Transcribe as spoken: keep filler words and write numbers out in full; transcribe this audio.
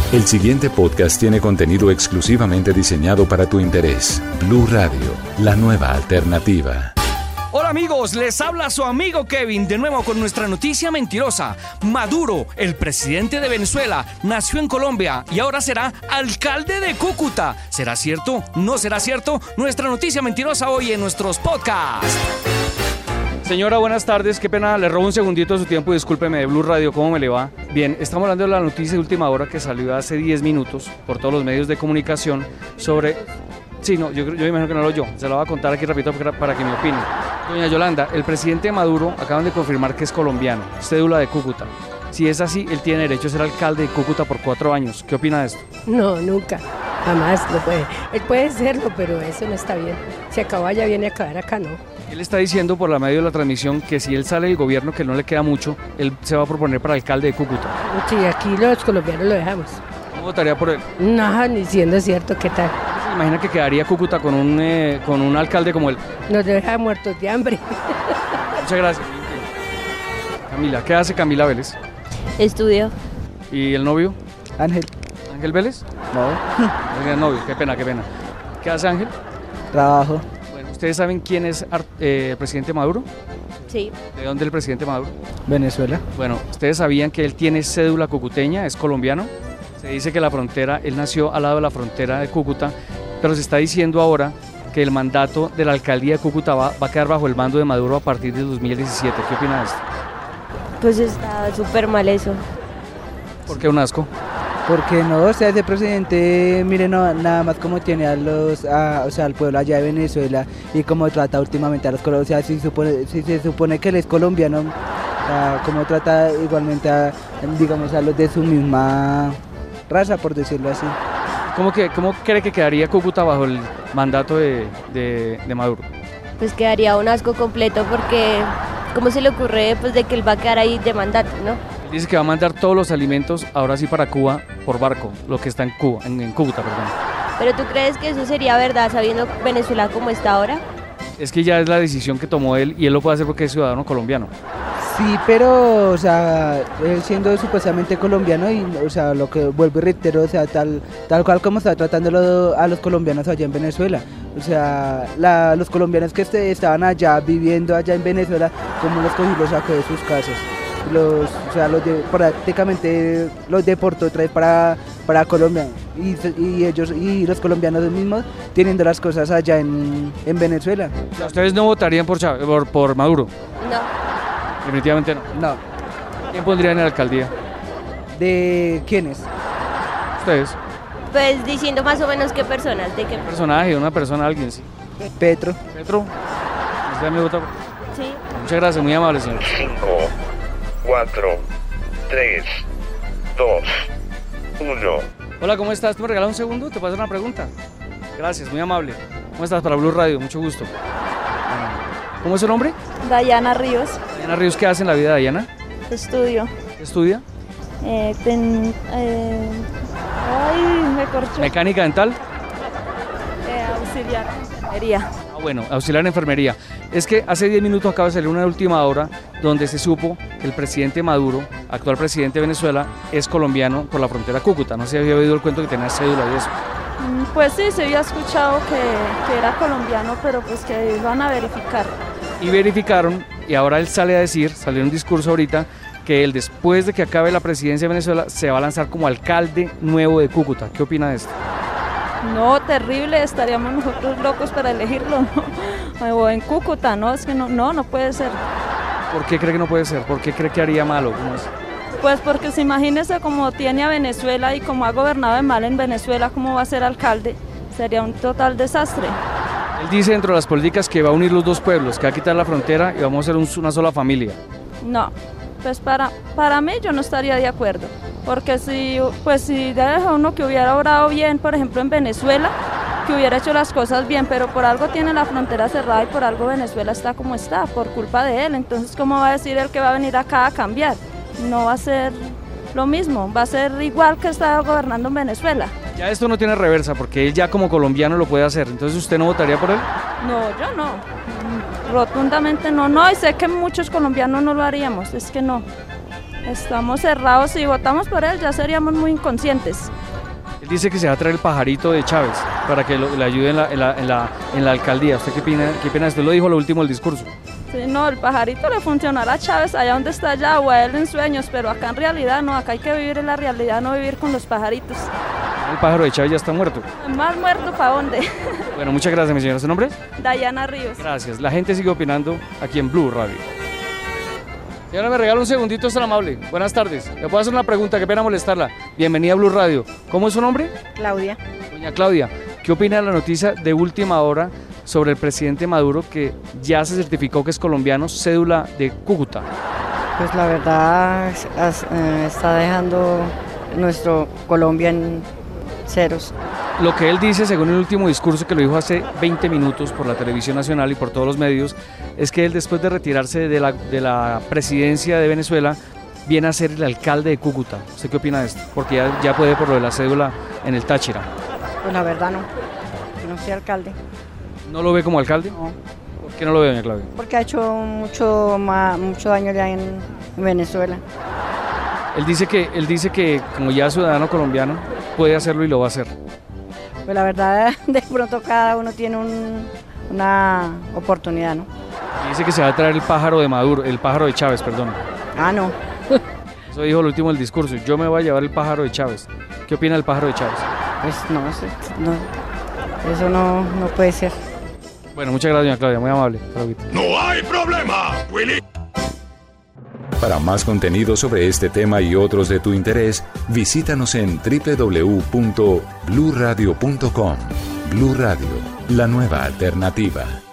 El siguiente podcast tiene contenido exclusivamente diseñado para tu interés. Blue Radio, la nueva alternativa. Hola amigos, les habla su amigo Kevin de nuevo con nuestra noticia mentirosa. Maduro, el presidente de Venezuela, nació en Colombia y ahora será alcalde de Cúcuta. ¿Será cierto? ¿No será cierto? Nuestra noticia mentirosa hoy en nuestros podcasts. Señora, buenas tardes, qué pena, le robo un segundito de su tiempo y discúlpeme, de Blue Radio, ¿cómo me le va? Bien, estamos hablando de la noticia de última hora que salió hace diez minutos por todos los medios de comunicación sobre... Sí, no, yo, yo imagino que no lo yo, se lo voy a contar aquí rapidito para, para que me opine. Doña Yolanda, el presidente Maduro acaban de confirmar que es colombiano, cédula de Cúcuta. Si es así, él tiene derecho a ser alcalde de Cúcuta por cuatro años. ¿Qué opina de esto? No, nunca, jamás lo puede. Él puede serlo, pero eso no está bien. Si acaba allá, viene a acabar acá, ¿no? Él está diciendo por la medio de la transmisión que si él sale del gobierno, que no le queda mucho, él se va a proponer para alcalde de Cúcuta. Sí, aquí los colombianos lo dejamos. ¿Cómo votaría por él? No, ni siendo cierto, ¿qué tal? ¿Se imagina que quedaría Cúcuta con un, eh, con un alcalde como él? Nos deja muertos de hambre. Muchas gracias. Camila, ¿qué hace Camila Vélez? Estudio. ¿Y el novio? Ángel. ¿Ángel Vélez? No. El novio, qué pena, qué pena. ¿Qué hace Ángel? Trabajo. Bueno, ¿ustedes saben quién es eh, el presidente Maduro? Sí. ¿De dónde es el presidente Maduro? Venezuela. Bueno, ¿ustedes sabían que él tiene cédula cucuteña, es colombiano? Se dice que la frontera, él nació al lado de la frontera de Cúcuta, pero se está diciendo ahora que el mandato de la alcaldía de Cúcuta va, va a quedar bajo el mando de Maduro a partir de dos mil diecisiete. ¿Qué opina de esto? Pues está súper mal eso. ¿Por qué un asco? Porque no, o sea, ese presidente, mire, no, nada más como tiene a los, a, o sea, al pueblo allá de Venezuela y como trata últimamente a los colombianos, o sea, si, supone, si se supone que él es colombiano, o sea, como trata igualmente a, digamos, a los de su misma raza, por decirlo así. ¿Cómo, que, cómo cree que quedaría Cúcuta bajo el mandato de, de, de Maduro? Pues quedaría un asco completo porque ¿cómo se le ocurre pues de que él va a quedar ahí de mandato, no? Él dice que va a mandar todos los alimentos ahora sí para Cuba por barco, lo que está en Cuba, en, en Cúcuta, perdón. ¿Pero tú crees que eso sería verdad sabiendo Venezuela como está ahora? Es que ya es la decisión que tomó él y él lo puede hacer porque es ciudadano colombiano. Sí, pero, o sea, él siendo supuestamente colombiano y, o sea, lo que vuelvo y reitero, o sea, tal, tal cual como está tratando a los colombianos allá en Venezuela. O sea, la, los colombianos que este, estaban allá, viviendo allá en Venezuela, como los cogió y los sacó de sus casas. Los, o sea, los de, prácticamente los deportó otra vez para, para Colombia y, y ellos y los colombianos mismos teniendo las cosas allá en, en Venezuela. ¿Ustedes no votarían por, Chávez, por, por Maduro? No. Definitivamente no. No. ¿Quién pondrían en la alcaldía? ¿De quiénes? ¿Ustedes? Pues diciendo más o menos qué personas, de qué ¿Un personaje, una persona, alguien, sí? Petro. ¿Petro? ¿Usted me vota? Sí. Muchas gracias, muy amable, señor. cinco, cuatro, tres, dos, uno. Hola, ¿cómo estás? ¿Tú me regalas un segundo? ¿Te puedo hacer una pregunta? Gracias, muy amable. ¿Cómo estás? Para Blue Radio, mucho gusto. ¿Cómo es su nombre? Dayana Ríos. Dayana Ríos, ¿qué hace en la vida, Dayana? Estudio. ¿Qué estudia? Eh, ten, eh, ay, me corchó. ¿Mecánica dental? Eh, auxiliar en enfermería. Ah, bueno, auxiliar en enfermería. Es que hace diez minutos acaba de salir una última hora donde se supo que el presidente Maduro, actual presidente de Venezuela, es colombiano por la frontera Cúcuta. No sé si había oído el cuento que tenía cédula y eso. Pues sí, se había escuchado que, que era colombiano, pero pues que iban a verificar. Y verificaron, y ahora él sale a decir, salió un discurso ahorita, que él después de que acabe la presidencia de Venezuela se va a lanzar como alcalde nuevo de Cúcuta. ¿Qué opina de esto? No, terrible, estaríamos nosotros locos para elegirlo, ¿no? O en Cúcuta, no, es que no, no, no puede ser. ¿Por qué cree que no puede ser? ¿Por qué cree que haría malo? ¿Cómo es? Pues porque se imagínese cómo tiene a Venezuela y cómo ha gobernado de mal en Venezuela, cómo va a ser alcalde, sería un total desastre. Él dice dentro de las políticas que va a unir los dos pueblos, que va a quitar la frontera y vamos a ser un, una sola familia. No, pues para, para mí yo no estaría de acuerdo, porque si, pues si deja uno que hubiera obrado bien, por ejemplo en Venezuela, que hubiera hecho las cosas bien, pero por algo tiene la frontera cerrada y por algo Venezuela está como está, por culpa de él, entonces ¿cómo va a decir él que va a venir acá a cambiar? No va a ser lo mismo, va a ser igual que estaba gobernando en Venezuela. Ya esto no tiene reversa, porque él ya como colombiano lo puede hacer, entonces ¿usted no votaría por él? No, yo no, rotundamente no, no, y sé que muchos colombianos no lo haríamos, es que no. Estamos cerrados, si votamos por él ya seríamos muy inconscientes. Él dice que se va a traer el pajarito de Chávez para que lo, le ayude en la, en, la, en, la, en la alcaldía. ¿Usted qué opina? ¿Qué opina? Usted lo dijo lo último del discurso. Sí, no, el pajarito le funcionará a Chávez allá donde está allá o a él en sueños, pero acá en realidad no, acá hay que vivir en la realidad, no vivir con los pajaritos. El pájaro de Chávez ya está muerto. Más muerto para dónde. Bueno, muchas gracias, mi señora. ¿Su nombre? Dayana Ríos. Gracias. La gente sigue opinando aquí en Blue Radio. Señora, me regala un segundito, es tan amable. Buenas tardes. Le puedo hacer una pregunta, qué pena molestarla. Bienvenida a Blue Radio. ¿Cómo es su nombre? Claudia. Doña Claudia, ¿qué opina de la noticia de última hora sobre el presidente Maduro que ya se certificó que es colombiano, cédula de Cúcuta? Pues la verdad está dejando nuestro Colombia en ceros. Lo que él dice, según el último discurso que lo dijo hace veinte minutos por la televisión nacional y por todos los medios, es que él, después de retirarse de la, de la presidencia de Venezuela, viene a ser el alcalde de Cúcuta. ¿Usted qué opina de esto? Porque ya, ya puede por lo de la cédula en el Táchira. Pues la verdad no, no soy alcalde. ¿No lo ve como alcalde? No. ¿Por qué no lo ve, doña Claudia? Porque ha hecho mucho, más, mucho daño ya en, en Venezuela. Él dice que, él dice que como ya es ciudadano colombiano, puede hacerlo y lo va a hacer. Pues la verdad, de pronto cada uno tiene un, una oportunidad, ¿no? Y dice que se va a traer el pájaro de Maduro, el pájaro de Chávez, perdón. Ah, no. Eso dijo el último del discurso. Yo me voy a llevar el pájaro de Chávez. ¿Qué opina del pájaro de Chávez? Pues no, no eso no, no puede ser. Bueno, muchas gracias, doña Claudia, muy amable. ¡No hay problema, Willy! Para más contenido sobre este tema y otros de tu interés, visítanos en doble u doble u doble u punto blue radio punto com. Blue Radio, la nueva alternativa.